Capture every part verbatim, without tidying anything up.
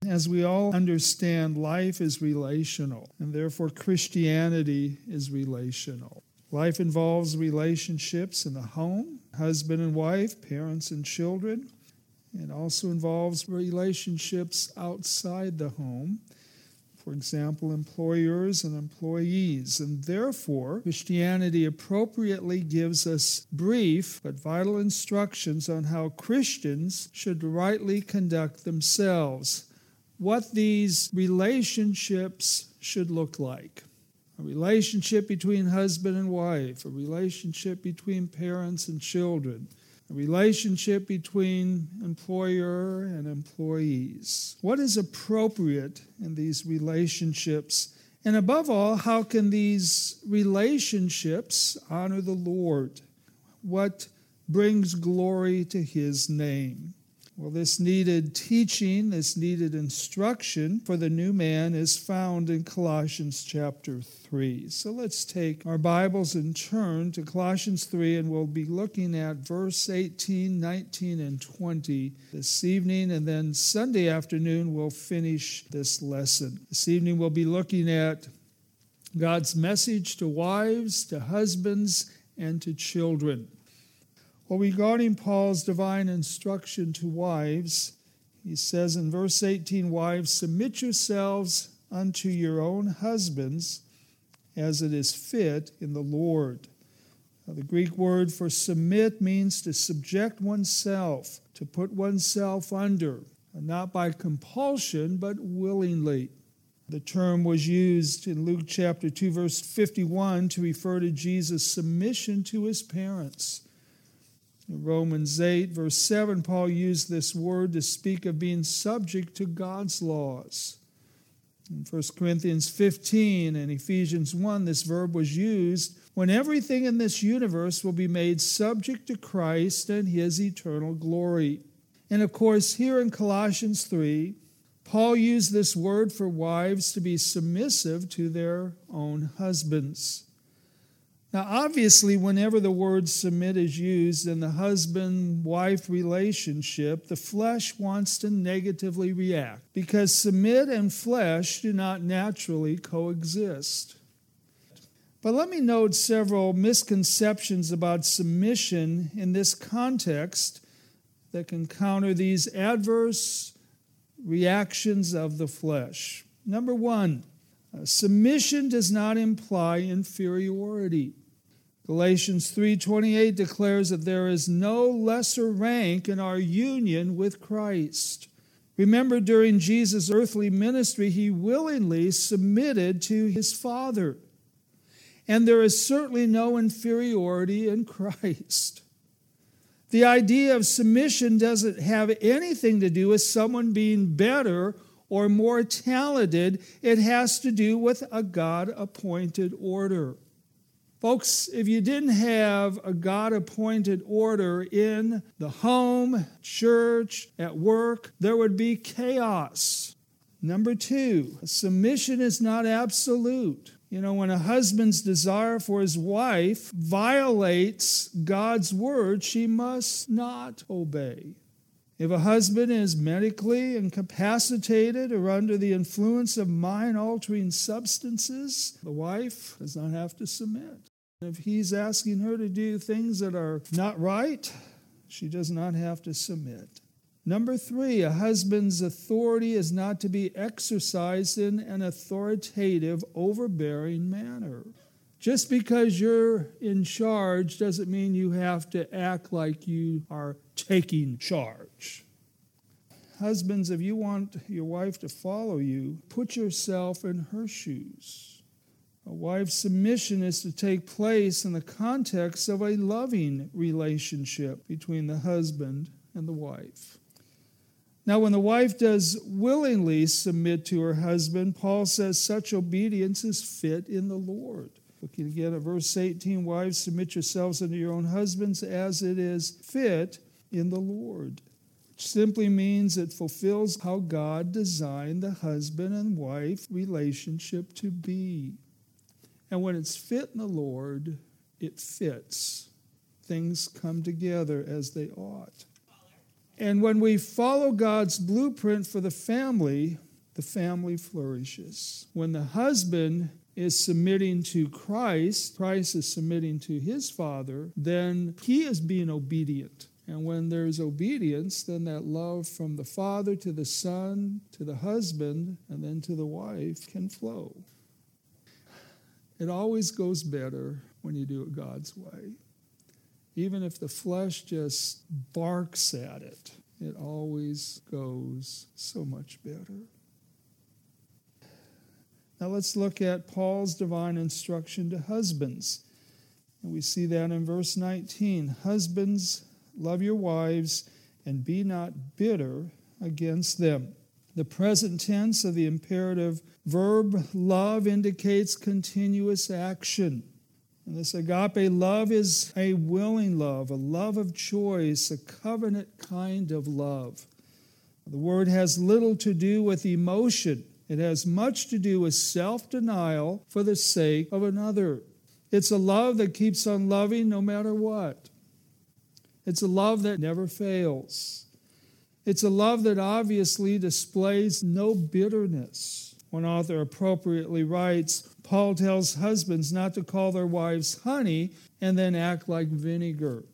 As we all understand, life is relational, and therefore Christianity is relational. Life involves relationships in the home, husband and wife, parents and children. It also involves relationships outside the home, for example, employers and employees. And therefore, Christianity appropriately gives us brief but vital instructions on how Christians should rightly conduct themselves, what these relationships should look like. A relationship between husband and wife, a relationship between parents and children, a relationship between employer and employees. What is appropriate in these relationships? And above all, how can these relationships honor the Lord? What brings glory to His name? Well, this needed teaching, this needed instruction for the new man is found in Colossians chapter three. So let's take our Bibles and turn to Colossians three, and we'll be looking at verse eighteen, nineteen, and twenty this evening, and then Sunday afternoon we'll finish this lesson. This evening we'll be looking at God's message to wives, to husbands, and to children. Well, regarding Paul's divine instruction to wives, he says in verse eighteen, "Wives, submit yourselves unto your own husbands, as it is fit in the Lord." Now, the Greek word for submit means to subject oneself, to put oneself under, not by compulsion, but willingly. The term was used in Luke chapter two, verse fifty-one, to refer to Jesus' submission to his parents. In Romans eight, verse seven, Paul used this word to speak of being subject to God's laws. In First Corinthians fifteen and Ephesians one, this verb was used when everything in this universe will be made subject to Christ and His eternal glory. And of course, here in Colossians three, Paul used this word for wives to be submissive to their own husbands. Now, obviously, whenever the word submit is used in the husband-wife relationship, the flesh wants to negatively react, because submit and flesh do not naturally coexist. But let me note several misconceptions about submission in this context that can counter these adverse reactions of the flesh. Number one, submission does not imply inferiority. Galatians three twenty-eight declares that there is no lesser rank in our union with Christ. Remember, during Jesus' earthly ministry, He willingly submitted to His Father. And there is certainly no inferiority in Christ. The idea of submission doesn't have anything to do with someone being better or more talented. It has to do with a God-appointed order. Folks, if you didn't have a God-appointed order in the home, church, at work, there would be chaos. Number two, submission is not absolute. You know, when a husband's desire for his wife violates God's word, she must not obey. If a husband is medically incapacitated or under the influence of mind-altering substances, the wife does not have to submit. If he's asking her to do things that are not right, she does not have to submit. Number three, a husband's authority is not to be exercised in an authoritative, overbearing manner. Just because you're in charge doesn't mean you have to act like you are taking charge. Husbands, if you want your wife to follow you, put yourself in her shoes. A wife's submission is to take place in the context of a loving relationship between the husband and the wife. Now, when the wife does willingly submit to her husband, Paul says such obedience is fit in the Lord. Looking again at verse eighteen, "Wives, submit yourselves unto your own husbands as it is fit in the Lord." Which simply means it fulfills how God designed the husband and wife relationship to be. And when it's fit in the Lord, it fits. Things come together as they ought. And when we follow God's blueprint for the family, the family flourishes. When the husband is submitting to Christ, Christ is submitting to his Father, then he is being obedient. And when there's obedience, then that love from the father to the son, to the husband, and then to the wife can flow. It always goes better when you do it God's way. Even if the flesh just barks at it, it always goes so much better. Now let's look at Paul's divine instruction to husbands. And we see that in verse nineteen. Husbands, love your wives, and be not bitter against them. The present tense of the imperative verb love indicates continuous action. And this agape love is a willing love, a love of choice, a covenant kind of love. The word has little to do with emotion. It has much to do with self-denial for the sake of another. It's a love that keeps on loving no matter what. It's a love that never fails. It's a love that obviously displays no bitterness. One author appropriately writes, Paul tells husbands not to call their wives honey and then act like vinegar.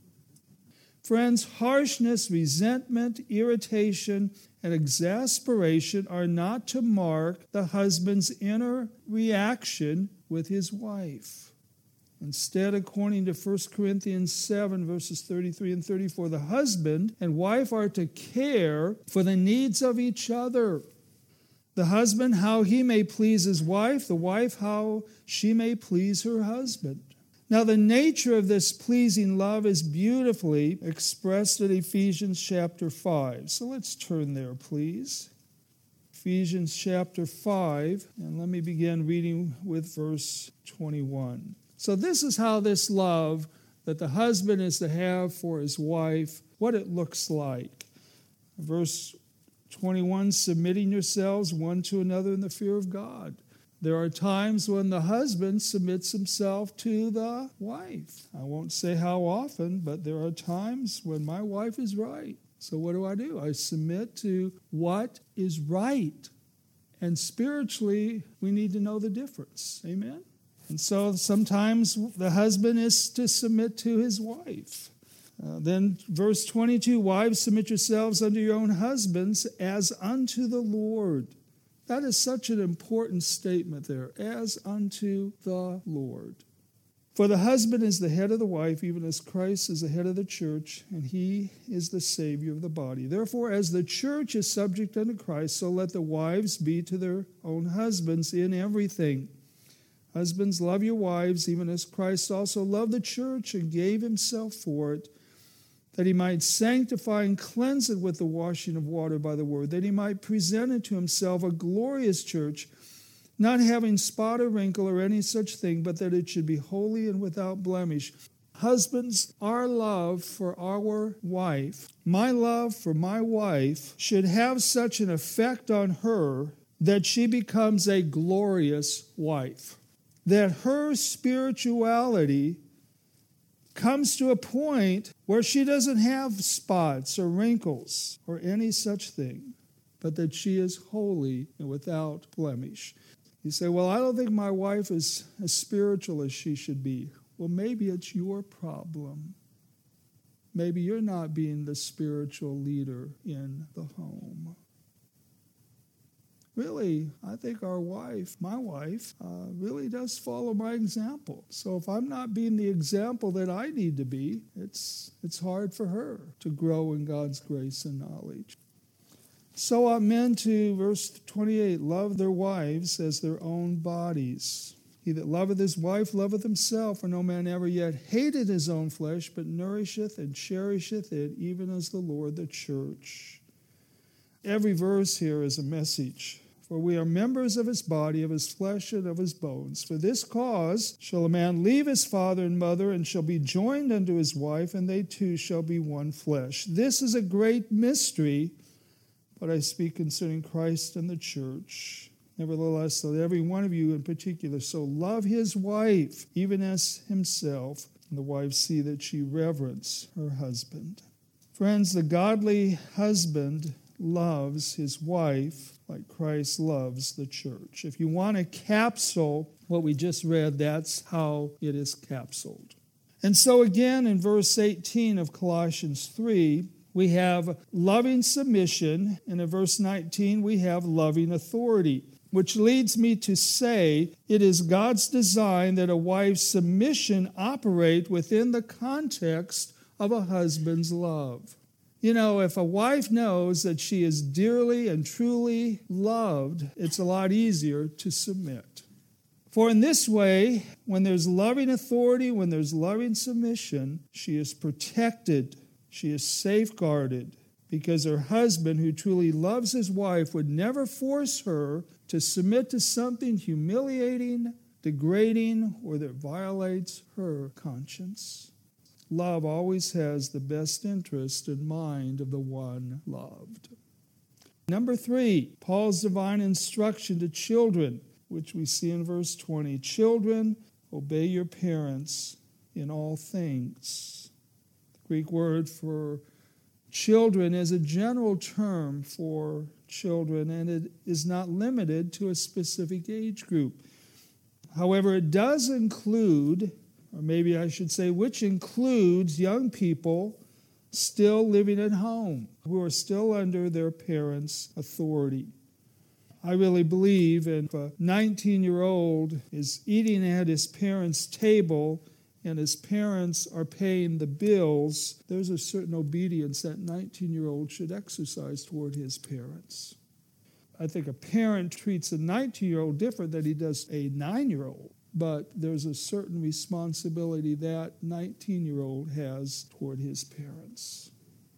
Friends, harshness, resentment, irritation, and exasperation are not to mark the husband's inner reaction with his wife. Instead, according to First Corinthians seven, verses thirty-three and thirty-four, the husband and wife are to care for the needs of each other. The husband, how he may please his wife, the wife, how she may please her husband. Now, the nature of this pleasing love is beautifully expressed in Ephesians chapter five. So let's turn there, please. Ephesians chapter five, and let me begin reading with verse twenty-one. So this is how this love that the husband is to have for his wife, what it looks like. Verse twenty-one, submitting yourselves one to another in the fear of God. There are times when the husband submits himself to the wife. I won't say how often, but there are times when my wife is right. So what do I do? I submit to what is right. And spiritually, we need to know the difference. Amen? And so sometimes the husband is to submit to his wife. Uh, then verse twenty-two, wives, submit yourselves unto your own husbands as unto the Lord. That is such an important statement there, as unto the Lord. For the husband is the head of the wife, even as Christ is the head of the church, and he is the Savior of the body. Therefore, as the church is subject unto Christ, so let the wives be to their own husbands in everything. Husbands, love your wives, even as Christ also loved the church and gave himself for it, that he might sanctify and cleanse it with the washing of water by the word, that he might present it to himself a glorious church, not having spot or wrinkle or any such thing, but that it should be holy and without blemish. Husbands, our love for our wife, my love for my wife, should have such an effect on her that she becomes a glorious wife. That her spirituality comes to a point where she doesn't have spots or wrinkles or any such thing, but that she is holy and without blemish. You say, well, I don't think my wife is as spiritual as she should be. Well, maybe it's your problem. Maybe you're not being the spiritual leader in the home. Really, I think our wife, my wife, uh, really does follow my example. So if I'm not being the example that I need to be, it's it's hard for her to grow in God's grace and knowledge. So ought men to, verse twenty-eight, love their wives as their own bodies. He that loveth his wife loveth himself, for no man ever yet hated his own flesh, but nourisheth and cherisheth it, even as the Lord the church. Every verse here is a message. For we are members of his body, of his flesh, and of his bones. For this cause shall a man leave his father and mother, and shall be joined unto his wife, and they two shall be one flesh. This is a great mystery, but I speak concerning Christ and the church. Nevertheless, let every one of you in particular so love his wife, even as himself, and the wife see that she reverence her husband. Friends, the godly husband loves his wife like Christ loves the church. If you want to capsule what we just read, that's how it is capsuled. And so again, in verse eighteen of Colossians three, we have loving submission, and in verse nineteen, we have loving authority, which leads me to say it is God's design that a wife's submission operate within the context of a husband's love. You know, if a wife knows that she is dearly and truly loved, it's a lot easier to submit. For in this way, when there's loving authority, when there's loving submission, she is protected, she is safeguarded, because her husband, who truly loves his wife, would never force her to submit to something humiliating, degrading, or that violates her conscience. Love always has the best interest in mind of the one loved. Number three, Paul's divine instruction to children, which we see in verse twenty. Children, obey your parents in all things. The Greek word for children is a general term for children, and it is not limited to a specific age group. However, it does include, or maybe I should say, which includes young people still living at home, who are still under their parents' authority. I really believe if a nineteen-year-old is eating at his parents' table and his parents are paying the bills, there's a certain obedience that nineteen-year-old should exercise toward his parents. I think a parent treats a nineteen-year-old different than he does a nine-year-old, but there's a certain responsibility that nineteen-year-old has toward his parents.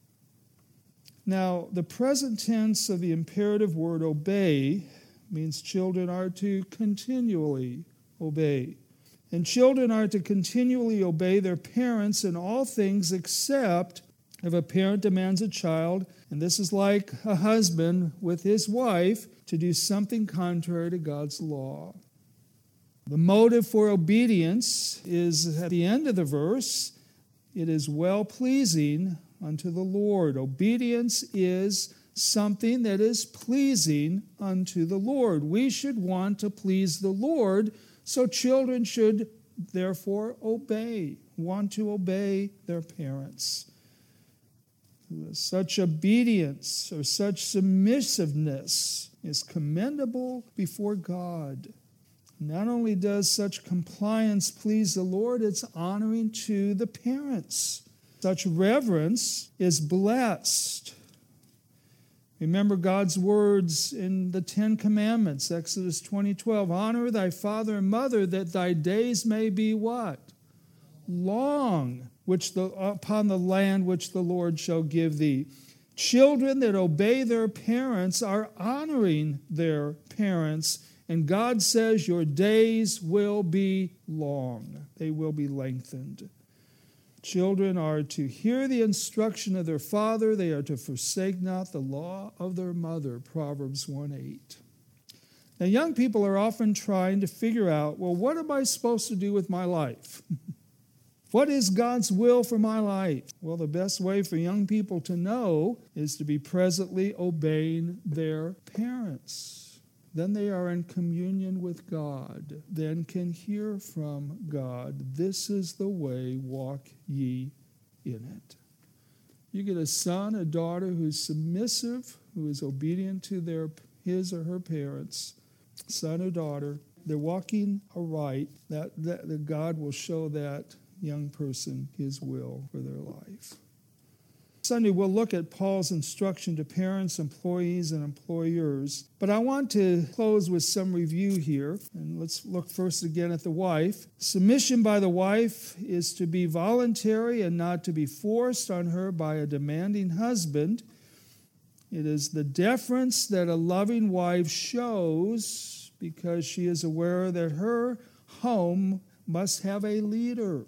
Now, the present tense of the imperative word obey means children are to continually obey. And children are to continually obey their parents in all things except if a parent demands a child, and this is like a husband with his wife, to do something contrary to God's law. The motive for obedience is at the end of the verse. It is well-pleasing unto the Lord. Obedience is something that is pleasing unto the Lord. We should want to please the Lord, so children should therefore obey, want to obey their parents. Such obedience or such submissiveness is commendable before God. Not only does such compliance please the Lord, it's honoring to the parents. Such reverence is blessed. Remember God's words in the Ten Commandments, Exodus twenty twelve. Honor thy father and mother, that thy days may be what? Long, which the, upon the land which the Lord shall give thee. Children that obey their parents are honoring their parents, and God says your days will be long. They will be lengthened. Children are to hear the instruction of their father. They are to forsake not the law of their mother, Proverbs one eight. Now, young people are often trying to figure out, well, what am I supposed to do with my life? What is God's will for my life? Well, the best way for young people to know is to be presently obeying their parents. Then they are in communion with God, then can hear from God. This is the way, walk ye in it. You get a son, a daughter who's submissive, who is obedient to their his or her parents, son or daughter. They're walking aright. That, that, that God will show that young person his will for their life. Sunday, we'll look at Paul's instruction to parents, employees, and employers. But I want to close with some review here. And let's look first again at the wife. Submission by the wife is to be voluntary and not to be forced on her by a demanding husband. It is the deference that a loving wife shows because she is aware that her home must have a leader.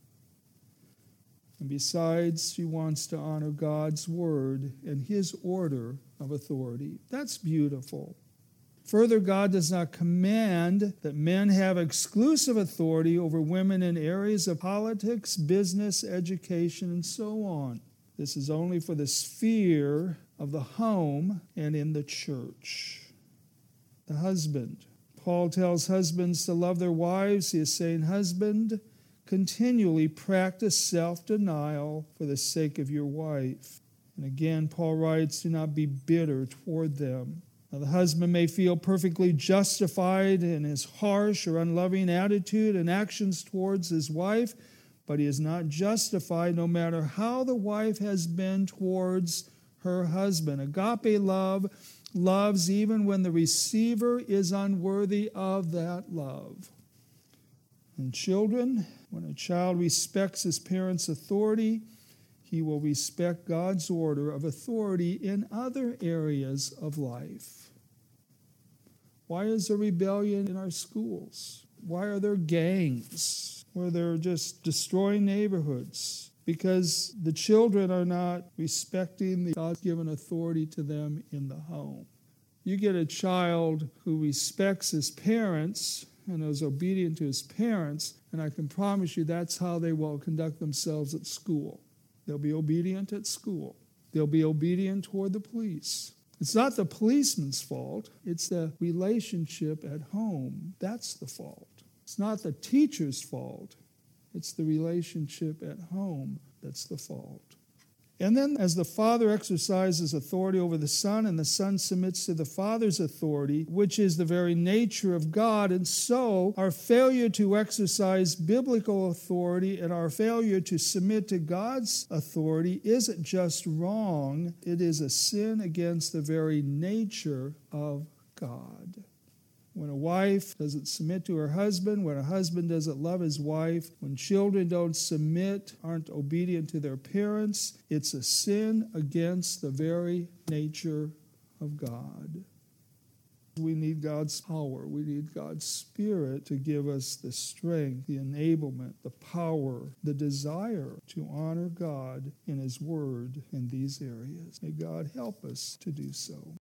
And besides, she wants to honor God's word and his order of authority. That's beautiful. Further, God does not command that men have exclusive authority over women in areas of politics, business, education, and so on. This is only for the sphere of the home and in the church. The husband. Paul tells husbands to love their wives. He is saying, husband, continually practice self-denial for the sake of your wife. And again, Paul writes, do not be bitter toward them. Now, the husband may feel perfectly justified in his harsh or unloving attitude and actions towards his wife, but he is not justified no matter how the wife has been towards her husband. Agape love loves even when the receiver is unworthy of that love. And children, when a child respects his parents' authority, he will respect God's order of authority in other areas of life. Why is there rebellion in our schools? Why are there gangs where they're just destroying neighborhoods? Because the children are not respecting the God-given authority to them in the home. You get a child who respects his parents and is obedient to his parents, and I can promise you that's how they will conduct themselves at school. They'll be obedient at school. They'll be obedient toward the police. It's not the policeman's fault. It's the relationship at home. That's the fault. It's not the teacher's fault. It's the relationship at home that's the fault. And then as the father exercises authority over the son, and the son submits to the father's authority, which is the very nature of God, and so our failure to exercise biblical authority and our failure to submit to God's authority isn't just wrong, it is a sin against the very nature of God. When a wife doesn't submit to her husband, when a husband doesn't love his wife, when children don't submit, aren't obedient to their parents, it's a sin against the very nature of God. We need God's power. We need God's Spirit to give us the strength, the enablement, the power, the desire to honor God in His Word in these areas. May God help us to do so.